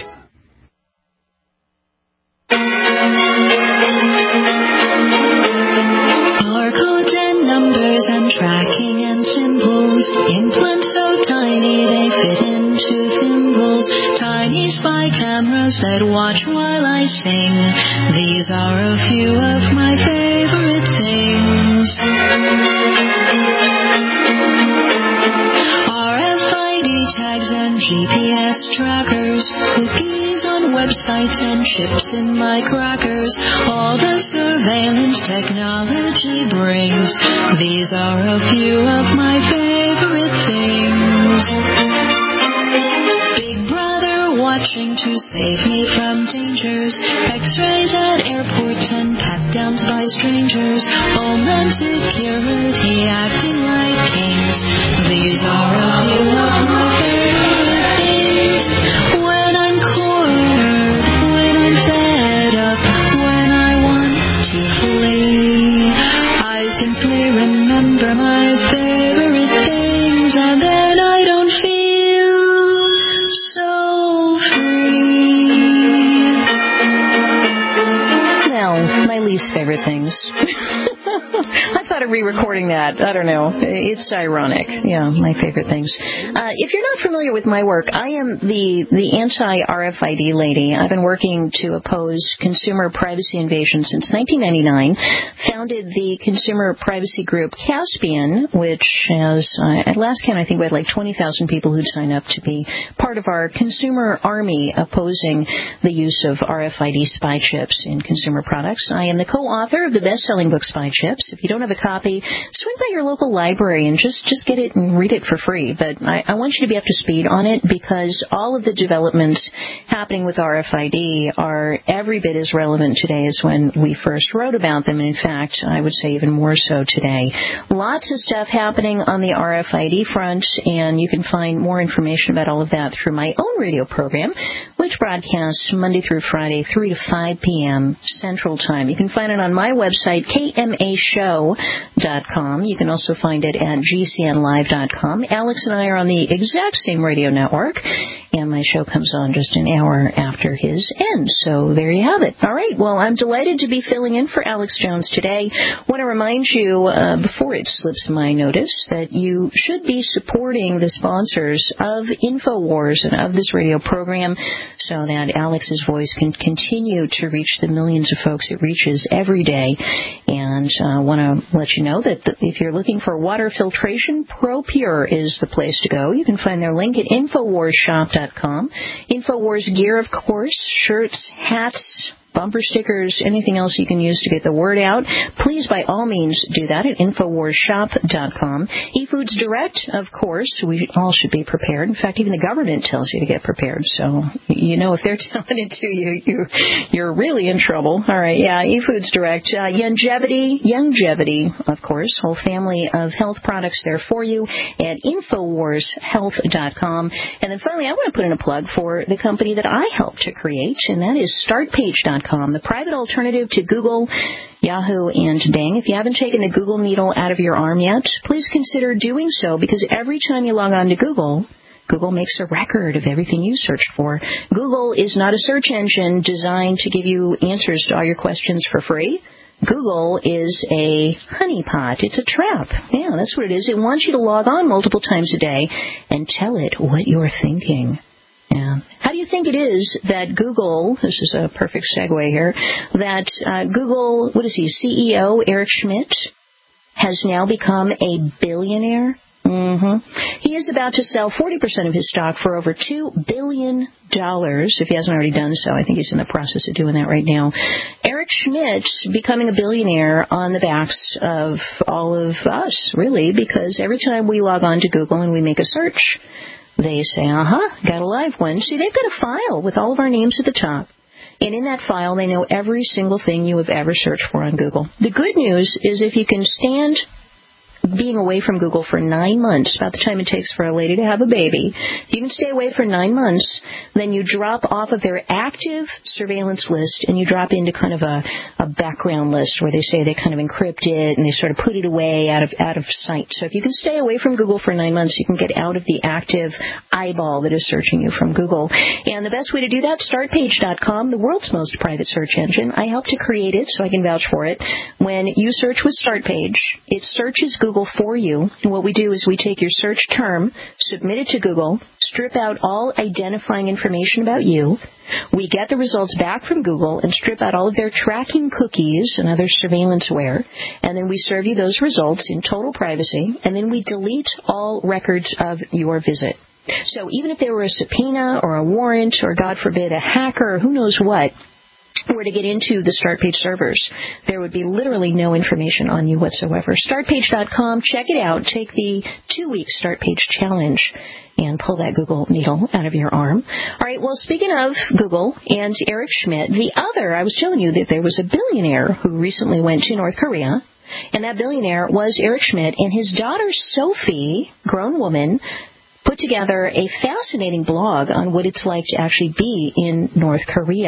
Barcodes and numbers and tracking and symbols, implants so tiny they fit into thimbles, tiny spy cameras that watch while I sing. These are a few of my favorite things. R F I D tags and G P S trackers, cookies on websites and chips in my crackers, all the surveillance technology brings. These are a few of my favorite things. Big Brother watching to save me from dangers, X-rays at airports and pat-downs by strangers, Homeland Security acting like kings. These are a few of my favorite things. When I'm cornered, when I'm fed up, when I want to flee, I simply remember my favorite things, and then I don't feel so free. Alex's favorite things. I thought of re-recording that. I don't know. It's ironic. Yeah, my favorite things. Uh, if you're not familiar with my work, I am the, the anti-R F I D lady. I've been working to oppose consumer privacy invasion since nineteen ninety-nine. Founded the consumer privacy group Caspian, which has, uh, at last count, I think we had like twenty thousand people who'd sign up to be part of our consumer army opposing the use of R F I D spy chips in consumer products. I am the co-author of the best-selling book Spy Chips. If you don't have a copy, swing by your local library and just, just get it and read it for free. But I, I want you to be up to speed on it because all of the developments happening with R F I D are every bit as relevant today as when we first wrote about them. And in fact, I would say even more so today. Lots of stuff happening on the R F I D front, and you can find more information about all of that through my own radio program, which broadcasts Monday through Friday, three to five p.m. Central Time. You can find it on my website, K M A show dot com. You can also find it at G C N live dot com. Alex and I are on the exact same radio network, and my show comes on just an hour after his end. So there you have it. All right. Well, I'm delighted to be filling in for Alex Jones today. I want to remind you, uh, before it slips my notice, that you should be supporting the sponsors of InfoWars and of this radio program so that Alex's voice can continue to reach the millions of folks it reaches every day. And I uh, want to let you know that the, if you're looking for water filtration, ProPure is the place to go. You can find their link at Infowars Shop dot com. InfoWars gear, of course, shirts, hats, bumper stickers, anything else you can use to get the word out. Please, by all means, do that at Infowars Shop dot com. eFoods Direct, of course, we all should be prepared. In fact, even the government tells you to get prepared. So, you know, if they're telling it to you, you you're really in trouble. All right, yeah, eFoods Direct. Uh, Youngevity, Youngevity, of course, whole family of health products there for you at Infowars Health dot com. And then finally, I want to put in a plug for the company that I helped to create, and that is Start Page dot com, the private alternative to Google, Yahoo, and Bing. If you haven't taken the Google needle out of your arm yet, please consider doing so, because every time you log on to Google, Google makes a record of everything you searched for. Google is not a search engine designed to give you answers to all your questions for free. Google is a honeypot. It's a trap. Yeah, that's what it is. It wants you to log on multiple times a day and tell it what you're thinking. Yeah. How do you think it is that Google, this is a perfect segue here, that uh, Google, what is he, C E O Eric Schmidt, has now become a billionaire? Mm-hmm. He is about to sell forty percent of his stock for over two billion dollars, if he hasn't already done so. I think he's in the process of doing that right now. Eric Schmidt becoming a billionaire on the backs of all of us, really, because every time we log on to Google and we make a search, they say, uh-huh, got a live one. See, they've got a file with all of our names at the top. And in that file, they know every single thing you have ever searched for on Google. The good news is if you can stand being away from Google for nine months, about the time it takes for a lady to have a baby, if you can stay away for nine months, then you drop off of their active surveillance list and you drop into kind of a, a background list where they say they kind of encrypt it and they sort of put it away out of out of sight. So if you can stay away from Google for nine months, you can get out of the active eyeball that is searching you from Google. And the best way to do that, Start Page dot com, the world's most private search engine. I helped to create it, so I can vouch for it. When you search with StartPage, it searches Google for you. And what we do is we take your search term, submit it to Google, strip out all identifying information about you. We get the results back from Google and strip out all of their tracking cookies and other surveillanceware. And then we serve you those results in total privacy. And then we delete all records of your visit. So even if there were a subpoena or a warrant or, God forbid, a hacker or who knows what were to get into the StartPage servers, there would be literally no information on you whatsoever. Start Page dot com, check it out. Take the two-week StartPage challenge and pull that Google needle out of your arm. All right, well, speaking of Google and Eric Schmidt, the other, I was telling you that there was a billionaire who recently went to North Korea, and that billionaire was Eric Schmidt, and his daughter Sophie, grown woman, put together a fascinating blog on what it's like to actually be in North Korea.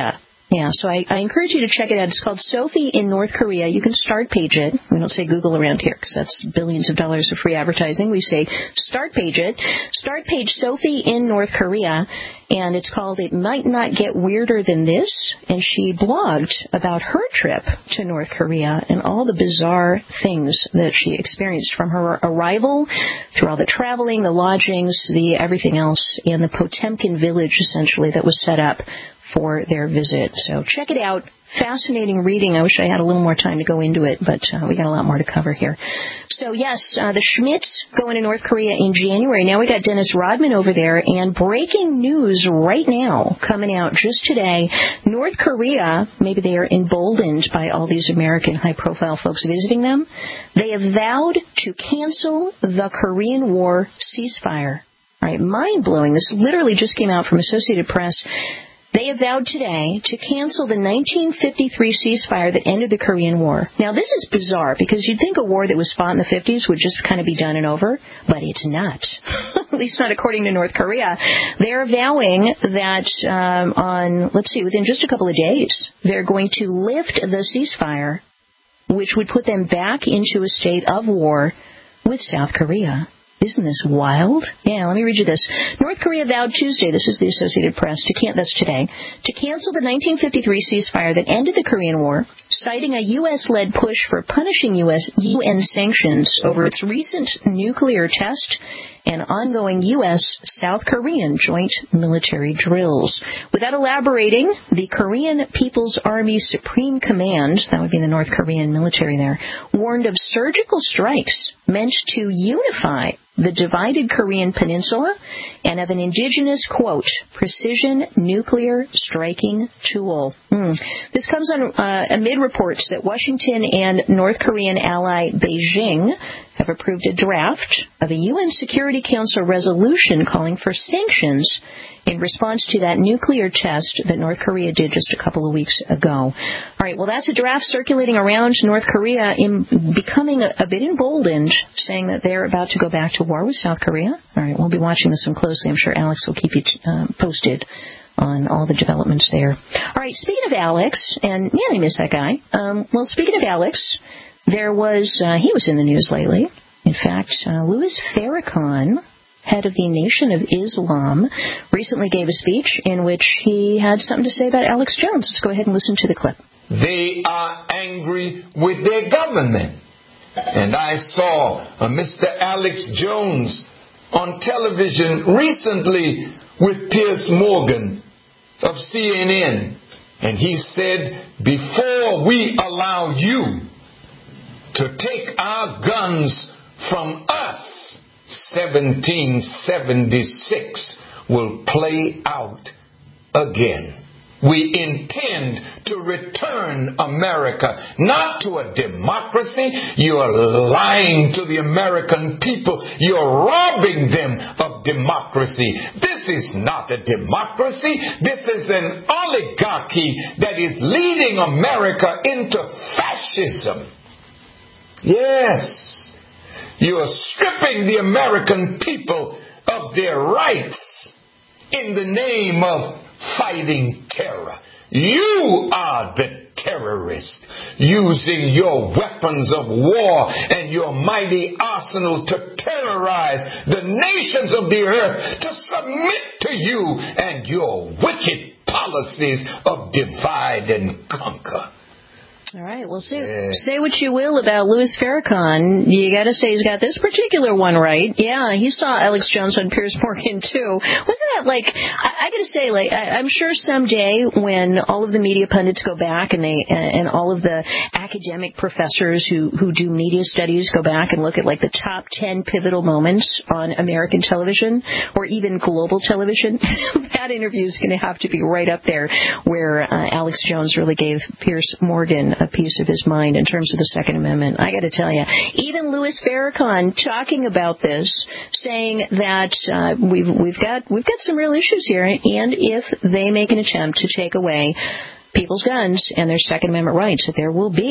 Yeah, so I, I encourage you to check it out. It's called Sophie in North Korea. You can start page it. We don't say Google around here because that's billions of dollars of free advertising. We say start page it. Start page Sophie in North Korea. And it's called It Might Not Get Weirder Than This. And she blogged about her trip to North Korea and all the bizarre things that she experienced from her arrival, through all the traveling, the lodgings, the everything else, and the Potemkin village, essentially, that was set up for their visit. So check it out. Fascinating reading. I wish I had a little more time to go into it, but uh, we got a lot more to cover here. So, yes, uh, the Schmitz going to North Korea in January. Now we got Dennis Rodman over there, and breaking news right now coming out just today. North Korea, maybe they are emboldened by all these American high-profile folks visiting them. They have vowed to cancel the Korean War ceasefire. All right, mind-blowing. This literally just came out from Associated Press. They have vowed today to cancel the nineteen fifty-three ceasefire that ended the Korean War. Now, this is bizarre because you'd think a war that was fought in the fifties would just kind of be done and over, but it's not. At least not according to North Korea. They're vowing that um, on, let's see, within just a couple of days, they're going to lift the ceasefire, which would put them back into a state of war with South Korea. Isn't this wild? Yeah, let me read you this. North Korea vowed Tuesday, this is the Associated Press, to can- that's today, to cancel the nineteen fifty-three ceasefire that ended the Korean War, citing a U S-led push for punishing U S U N sanctions over its recent nuclear test and ongoing U S-South Korean joint military drills. Without elaborating, the Korean People's Army Supreme Command, that would be the North Korean military there, warned of surgical strikes meant to unify the divided Korean peninsula and of an indigenous, quote, precision nuclear striking tool. Mm. This comes on uh, amid reports that Washington and North Korean ally Beijing have approved a draft of a U N Security Council resolution calling for sanctions in response to that nuclear test that North Korea did just a couple of weeks ago. All right, well, that's a draft circulating around North Korea, in becoming a, a bit emboldened, saying that they're about to go back to war with South Korea. All right, we'll be watching this one closely. I'm sure Alex will keep you uh, posted on all the developments there. All right, speaking of Alex, and yeah, I miss that guy. Um, well, speaking of Alex, there was, uh, he was in the news lately. In fact, uh, Louis Farrakhan, head of the Nation of Islam, recently gave a speech in which he had something to say about Alex Jones. Let's go ahead and listen to the clip. They are angry with their government. And I saw uh, Mister Alex Jones on television recently with Piers Morgan of C N N. And he said, before we allow you to take our guns from us, seventeen seventy-six will play out again. We intend to return America, not to a democracy. You are lying to the American people. You're robbing them of democracy. This is not a democracy. This is an oligarchy that is leading America into fascism. Yes, you are stripping the American people of their rights in the name of fighting terror. You are the terrorist, using your weapons of war and your mighty arsenal to terrorize the nations of the earth to submit to you and your wicked policies of divide and conquer. All right, well, say, say what you will about Louis Farrakhan. You got to say he's got this particular one right. Yeah, he saw Alex Jones on Piers Morgan, too. Wasn't that like, I, I got to say, like, I, I'm sure someday when all of the media pundits go back and they and all of the academic professors who, who do media studies go back and look at, like, the top ten pivotal moments on American television or even global television, that interview is going to have to be right up there where uh, Alex Jones really gave Piers Morgan a piece of his mind in terms of the Second Amendment. I got to tell you, even Louis Farrakhan talking about this, saying that uh, we've we've got we've got some real issues here, and if they make an attempt to take away people's guns and their Second Amendment rights, that there will be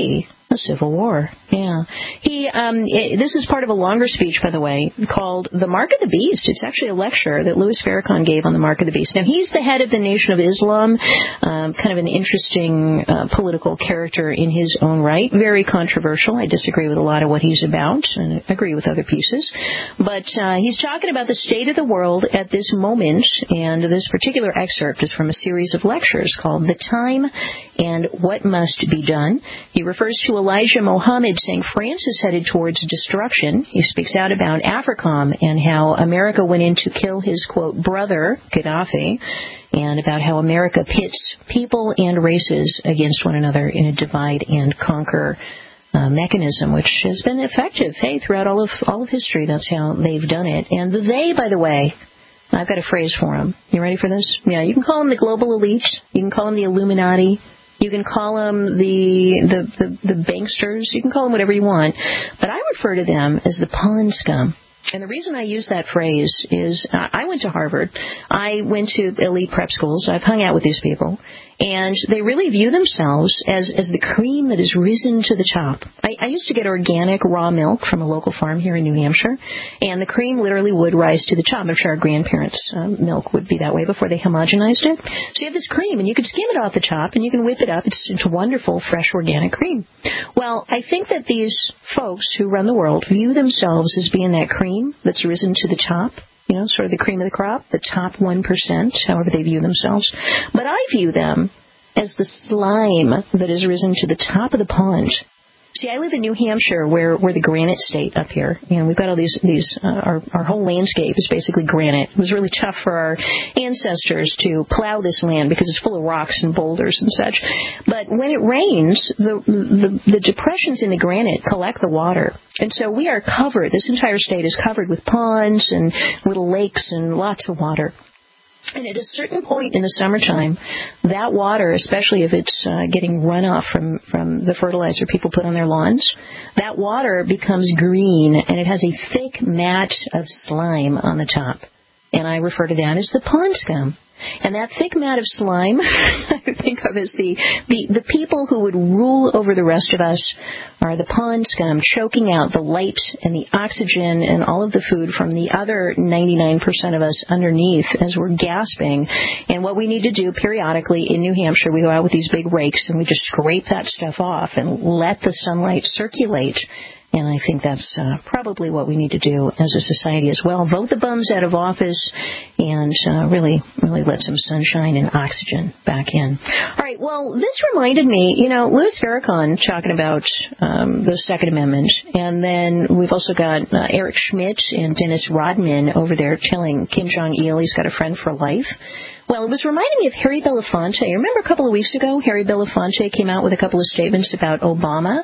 a civil war. Yeah. He, um, it, this is part of a longer speech, by the way, called The Mark of the Beast. It's actually a lecture that Louis Farrakhan gave on the Mark of the Beast. Now, he's the head of the Nation of Islam, um, kind of an interesting uh, political character in his own right. Very controversial. I disagree with a lot of what he's about and agree with other pieces. But uh, he's talking about the state of the world at this moment, and this particular excerpt is from a series of lectures called The Time and What Must Be Done. He refers to Elijah Muhammad saying France is headed towards destruction. He speaks out about AFRICOM and how America went in to kill his, quote, brother, Gaddafi, and about how America pits people and races against one another in a divide and conquer uh, mechanism, which has been effective, hey, throughout all of all of history. That's how they've done it. And the they, by the way, I've got a phrase for them. You ready for this? Yeah, you can call them the global elite. You can call them the Illuminati. You can call them the, the, the, the banksters. You can call them whatever you want. But I refer to them as the pawn scum. And the reason I use that phrase is uh, I went to Harvard. I went to elite prep schools. I've hung out with these people. And they really view themselves as, as the cream that has risen to the top. I, I used to get organic raw milk from a local farm here in New Hampshire, and the cream literally would rise to the top. I'm sure our grandparents' um, milk would be that way before they homogenized it. So you have this cream, and you can skim it off the top, and you can whip it up. It's, it's wonderful, fresh, organic cream. Well, I think that these folks who run the world view themselves as being that cream that's risen to the top. You know, sort of the cream of the crop, the top one percent, however they view themselves. But I view them as the slime that has risen to the top of the pond. See, I live in New Hampshire, where we're the granite state up here, and we've got all these, these uh, our, our whole landscape is basically granite. It was really tough for our ancestors to plow this land because it's full of rocks and boulders and such. But when it rains, the, the, the depressions in the granite collect the water. And so we are covered, this entire state is covered with ponds and little lakes and lots of water. And at a certain point in the summertime, that water, especially if it's uh, getting runoff from, from the fertilizer people put on their lawns, that water becomes green, and it has a thick mat of slime on the top. And I refer to that as the pond scum. And that thick mat of slime, I think of as the, the, the people who would rule over the rest of us are the pond scum, choking out the light and the oxygen and all of the food from the other ninety-nine percent of us underneath as we're gasping. And what we need to do periodically in New Hampshire, we go out with these big rakes and we just scrape that stuff off and let the sunlight circulate. And I think that's uh, probably what we need to do as a society as well. Vote the bums out of office and uh, really, really let some sunshine and oxygen back in. All right, well, this reminded me, you know, Louis Farrakhan talking about um, the Second Amendment. And then we've also got uh, Eric Schmidt and Dennis Rodman over there telling Kim Jong-il he's got a friend for life. Well, it was reminding me of Harry Belafonte. Remember a couple of weeks ago, Harry Belafonte came out with a couple of statements about Obama?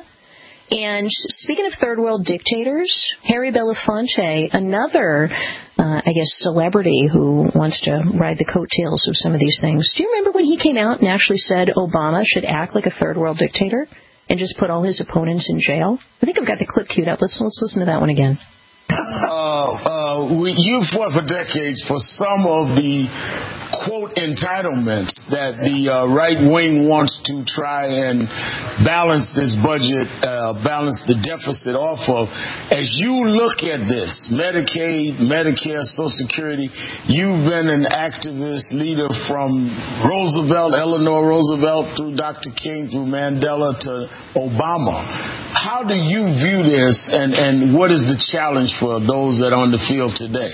And speaking of third world dictators, Harry Belafonte, another, uh, I guess, celebrity who wants to ride the coattails of some of these things. Do you remember when he came out and actually said Obama should act like a third world dictator and just put all his opponents in jail? I think I've got the clip queued up. Let's let's listen to that one again. Uh, uh, we, you've fought for decades for some of the, quote, entitlements that the uh, right wing wants to try and balance this budget, uh, balance the deficit off of. As you look at this, Medicaid, Medicare, Social Security, you've been an activist leader from Roosevelt, Eleanor Roosevelt, through Doctor King, through Mandela to Obama. How do you view this, and, and what is the challenge for those that are on the field today?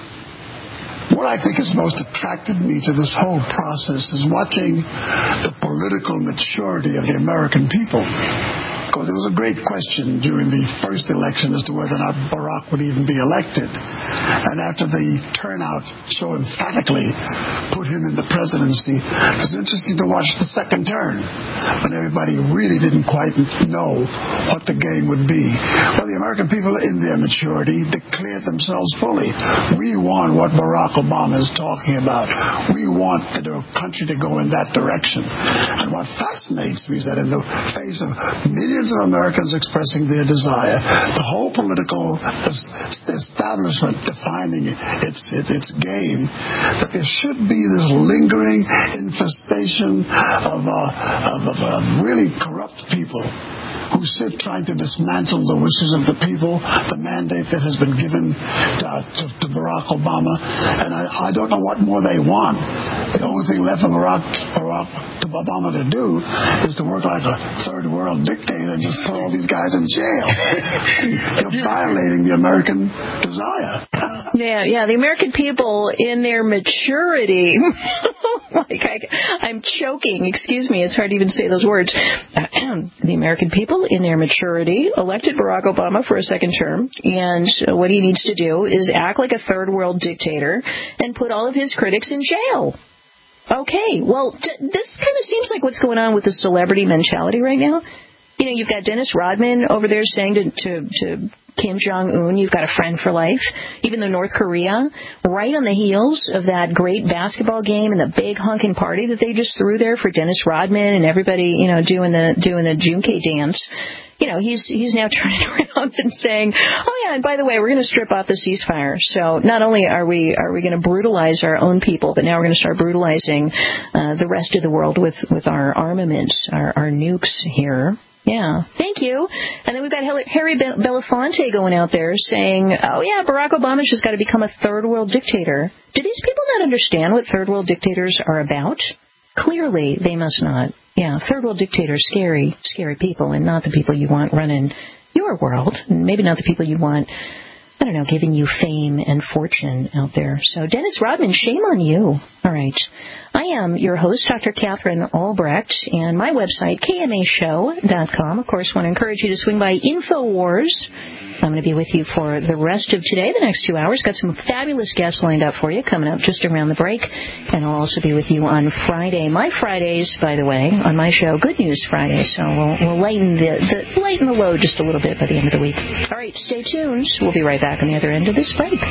What I think has most attracted me to this whole process is watching the political maturity of the American people. Because there was a great question during the first election as to whether or not Barack would even be elected. And after the turnout so emphatically put him in the presidency, it was interesting to watch the second turn when everybody really didn't quite know what the game would be. Well, the American people, in their maturity, declared themselves fully. We want what Barack Obama is talking about. We want the country to go in that direction. And what fascinates me is that in the face of millions of Americans expressing their desire, the whole political establishment defining its, its, its game, that there should be this lingering infestation of, uh, of, of, of really corrupt people who sit trying to dismantle the wishes of the people, the mandate that has been given to, to, to Barack Obama. And I, I don't know what more they want. The only thing left for Barack, Barack to Obama to do is to work like a third world dictator and just put all these guys in jail. You're violating the American desire. Yeah, yeah, the American people in their maturity, like I, I'm choking, excuse me, it's hard to even say those words. The American people in their maturity elected Barack Obama for a second term, and what he needs to do is act like a third world dictator and put all of his critics in jail. Okay, well, d- this kind of seems like what's going on with the celebrity mentality right now. You know, you've got Dennis Rodman over there saying to, to, to Kim Jong-un, you've got a friend for life. Even though North Korea, right on the heels of that great basketball game and the big honkin' party that they just threw there for Dennis Rodman and everybody, you know, doing the doing the Junke dance, you know, he's he's now turning around and saying, oh, yeah, and by the way, we're going to strip off the ceasefire. So not only are we are we going to brutalize our own people, but now we're going to start brutalizing uh, the rest of the world with, with our armaments, our, our nukes here. Yeah, thank you. And then we've got Harry Belafonte going out there saying, oh, yeah, Barack Obama's just got to become a third world dictator. Do these people not understand what third world dictators are about? Clearly, they must not. Yeah, third world dictators, scary, scary people, and not the people you want running your world, and maybe not the people you want, I don't know, giving you fame and fortune out there. So, Dennis Rodman, shame on you. All right. I am your host, Doctor Catherine Albrecht, and my website, K M A show dot com. Of course, I want to encourage you to swing by InfoWars. I'm going to be with you for the rest of today, the next two hours. Got some fabulous guests lined up for you coming up just around the break. And I'll also be with you on Friday. My Fridays, by the way, on my show, Good News Friday. So we'll, we'll lighten the, the lighten the load just a little bit by the end of the week. All right, stay tuned. We'll be right back on the other end of this break.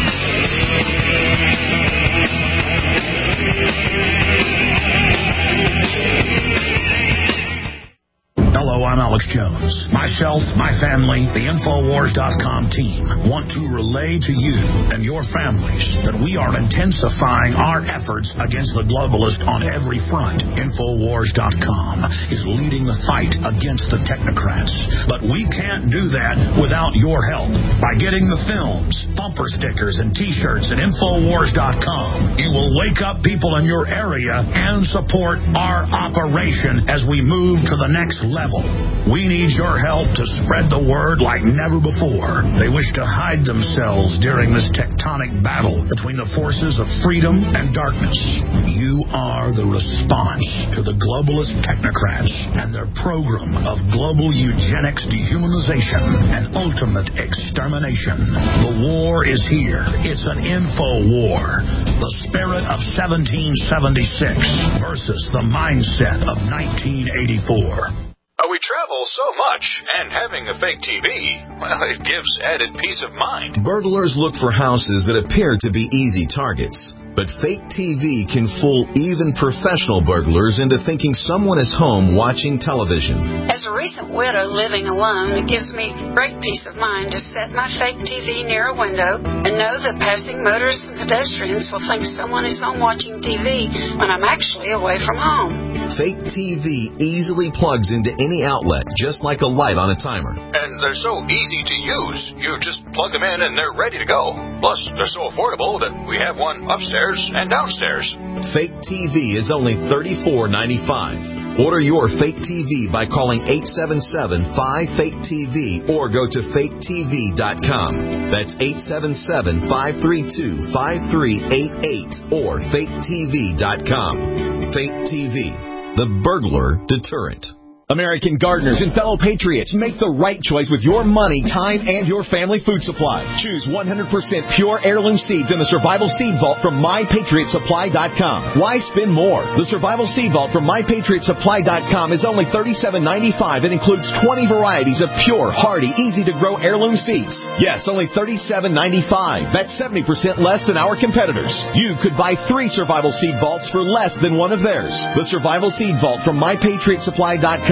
Hello, I'm Alex Jones. Myself, my family, the Infowars dot com team want to relay to you and your families that we are intensifying our efforts against the globalist on every front. Infowars dot com is leading the fight against the technocrats. But we can't do that without your help. By getting the films, bumper stickers, and T-shirts at Infowars dot com, you will wake up people in your area and support our operation as we move to the next level. We need your help to spread the word like never before. They wish to hide themselves during this tectonic battle between the forces of freedom and darkness. You are the response to the globalist technocrats and their program of global eugenics, dehumanization, and ultimate extermination. The war is here. It's an info war. The spirit of seventeen seventy-six versus the mindset of nineteen eighty-four. We travel so much, and having a fake T V, well, it gives added peace of mind. Burglars look for houses that appear to be easy targets. But fake T V can fool even professional burglars into thinking someone is home watching television. As a recent widow living alone, it gives me great peace of mind to set my fake T V near a window and know that passing motorists and pedestrians will think someone is home watching T V when I'm actually away from home. Fake T V easily plugs into any outlet, just like a light on a timer. And they're so easy to use. You just plug them in and they're ready to go. Plus, they're so affordable that we have one upstairs and downstairs. Fake T V is only thirty-four ninety-five. Order your fake T V by calling eight seven seven, five, fake T V or go to fake T V dot com. That's eight seven seven, five three two, five three eight eight or fake T V dot com. Fake T V, the burglar deterrent. American gardeners and fellow patriots, make the right choice with your money, time, and your family food supply. Choose one hundred percent pure heirloom seeds in the Survival Seed Vault from my patriot supply dot com. Why spend more? The Survival Seed Vault from my patriot supply dot com is only thirty-seven ninety-five and includes twenty varieties of pure, hardy, easy-to-grow heirloom seeds. Yes, only thirty-seven ninety-five. That's seventy percent less than our competitors. You could buy three Survival Seed Vaults for less than one of theirs. The Survival Seed Vault from my patriot supply dot com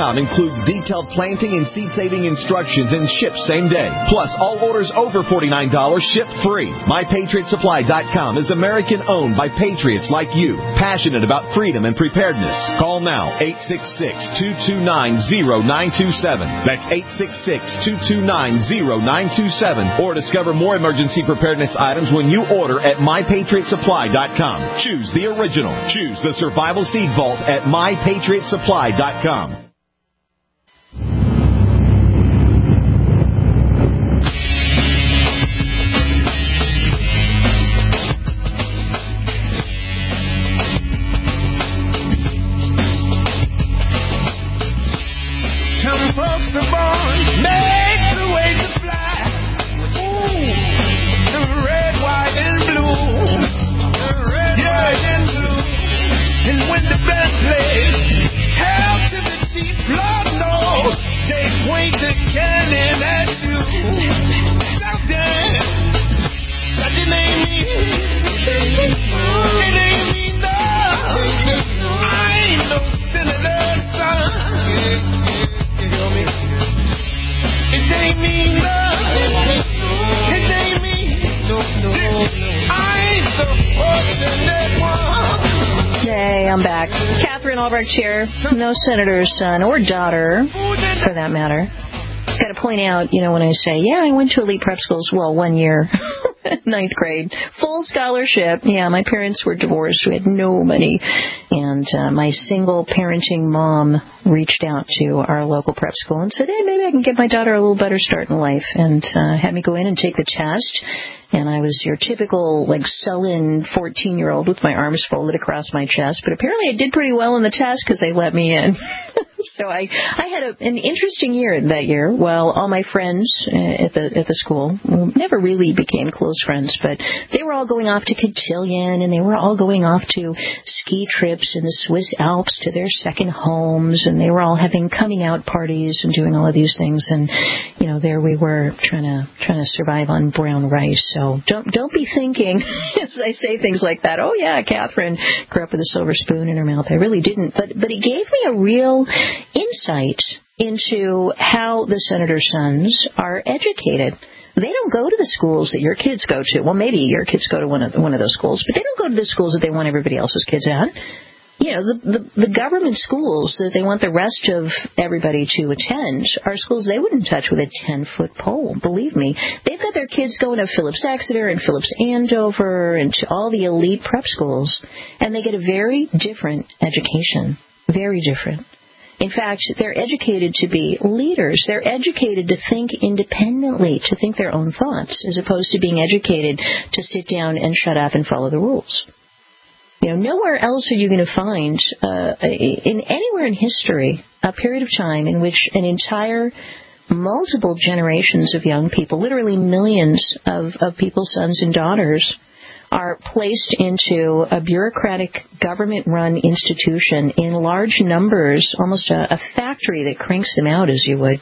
com includes detailed planting and seed-saving instructions and ships same day. Plus, all orders over forty-nine dollars ship free. My Patriot Supply dot com is American-owned by patriots like you, passionate about freedom and preparedness. Call now, eight six six, two two nine, zero nine two seven. That's eight six six, two two nine, zero nine two seven. Or discover more emergency preparedness items when you order at My Patriot Supply dot com. Choose the original. Choose the Survival Seed Vault at My Patriot Supply dot com. Some folks are born made the way to fly. Ooh, the red, white, and blue. The red, yeah, white, and blue. And when the band plays, hell to the teeth, Lord knows they point the cannon at you. So damn, that it ain't me. It ain't me, no. I ain't no senator's son. It ain't me, no. It ain't me. I ain't the fortunate one. Yay, I'm back. Catherine Albrecht here. No senator's son or daughter, for that matter. Got to point out, you know, when I say, yeah, I went to elite prep schools, well, one year, ninth grade, full scholarship. Yeah, my parents were divorced. We had no money. And uh, my single parenting mom reached out to our local prep school and said, hey, maybe I can give my daughter a little better start in life, and uh, had me go in and take the test. And I was your typical, like, sullen fourteen-year-old with my arms folded across my chest. But apparently I did pretty well in the test because they let me in. So I, I had a, an interesting year that year. While all my friends uh, at the at the school well, never really became close friends, but they were all going off to cotillion, and they were all going off to ski trips in the Swiss Alps to their second homes, and they were all having coming out parties and doing all of these things. And you know, there we were trying to trying to survive on brown rice. So don't don't be thinking as I say things like that. Oh yeah, Catherine grew up with a silver spoon in her mouth. I really didn't, but but it gave me a real insight into how the senator's sons are educated. They don't go to the schools that your kids go to. Well, maybe your kids go to one of one of those schools, but they don't go to the schools that they want everybody else's kids at. You know, the, the, the government schools that they want the rest of everybody to attend are schools they wouldn't touch with a ten-foot pole. Believe me. They've got their kids going to Phillips Exeter and Phillips Andover and to all the elite prep schools, and they get a very different education. Very different. In fact, they're educated to be leaders. They're educated to think independently, to think their own thoughts, as opposed to being educated to sit down and shut up and follow the rules. You know, nowhere else are you going to find, uh, in anywhere in history, a period of time in which an entire multiple generations of young people, literally millions of, of people's sons and daughters, are placed into a bureaucratic government-run institution in large numbers, almost a, a factory that cranks them out, as you would.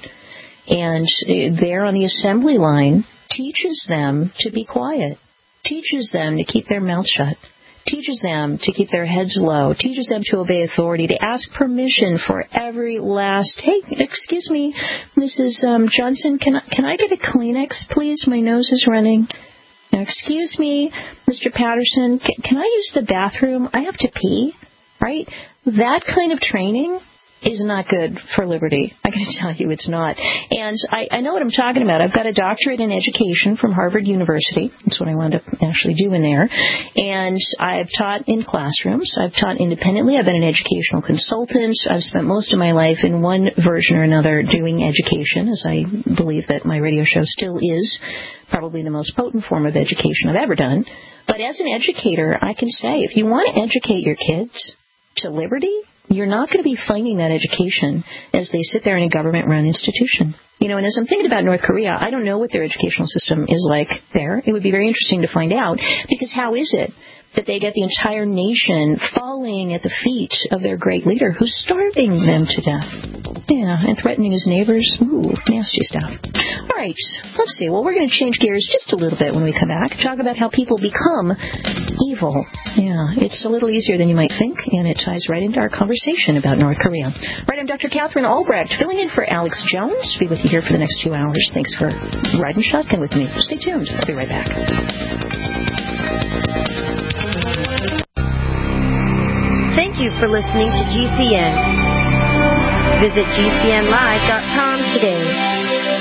And there on the assembly line teaches them to be quiet, teaches them to keep their mouth shut, teaches them to keep their heads low, teaches them to obey authority, to ask permission for every last, hey, excuse me, Missus Um, Johnson, can I, can I get a Kleenex, please? My nose is running. Now, excuse me, Mister Patterson, can, can I use the bathroom? I have to pee, right? That kind of training is not good for liberty. I got to tell you, it's not. And I, I know what I'm talking about. I've got a doctorate in education from Harvard University. That's what I wound up actually doing there. And I've taught in classrooms. I've taught independently. I've been an educational consultant. I've spent most of my life in one version or another doing education, as I believe that my radio show still is probably the most potent form of education I've ever done. But as an educator, I can say, if you want to educate your kids to liberty, you're not going to be finding that education as they sit there in a government-run institution. You know, and as I'm thinking about North Korea, I don't know what their educational system is like there. It would be very interesting to find out, because how is it that they get the entire nation falling at the feet of their great leader who's starving them to death? Yeah, and threatening his neighbors. Ooh, nasty stuff. All right. right. Let's see. Well, we're going to change gears just a little bit when we come back. Talk about how people become evil. Yeah, it's a little easier than you might think, and it ties right into our conversation about North Korea. Right, I'm Doctor Catherine Albrecht, filling in for Alex Jones. Be with you here for the next two hours. Thanks for riding shotgun with me. Stay tuned. I'll be right back. Thank you for listening to G C N. Visit G C N live dot com today.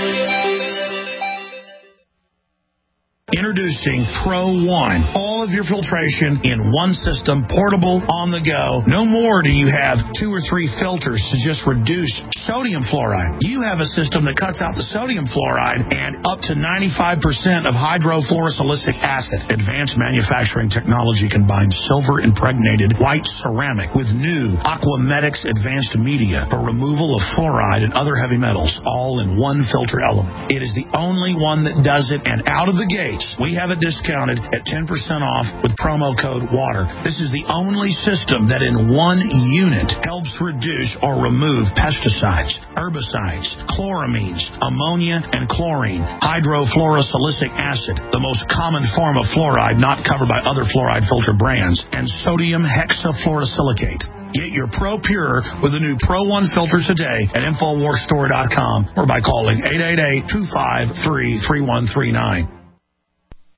Introducing Pro One. All of your filtration in one system, portable, on the go. No more do you have two or three filters to just reduce sodium fluoride. You have a system that cuts out the sodium fluoride and up to ninety-five percent of hydrofluorosilicic acid. Advanced manufacturing technology combines silver-impregnated white ceramic with new Aquamedics advanced media for removal of fluoride and other heavy metals, all in one filter element. It is the only one that does it, and out of the gate, we have it discounted at ten percent off with promo code WATER. This is the only system that in one unit helps reduce or remove pesticides, herbicides, chloramines, ammonia, and chlorine, hydrofluorosilicic acid, the most common form of fluoride not covered by other fluoride filter brands, and sodium hexafluorosilicate. Get your Pro Pure with the new Pro One filter today at infowars store dot com or by calling eight eight eight, two five three, three one three nine.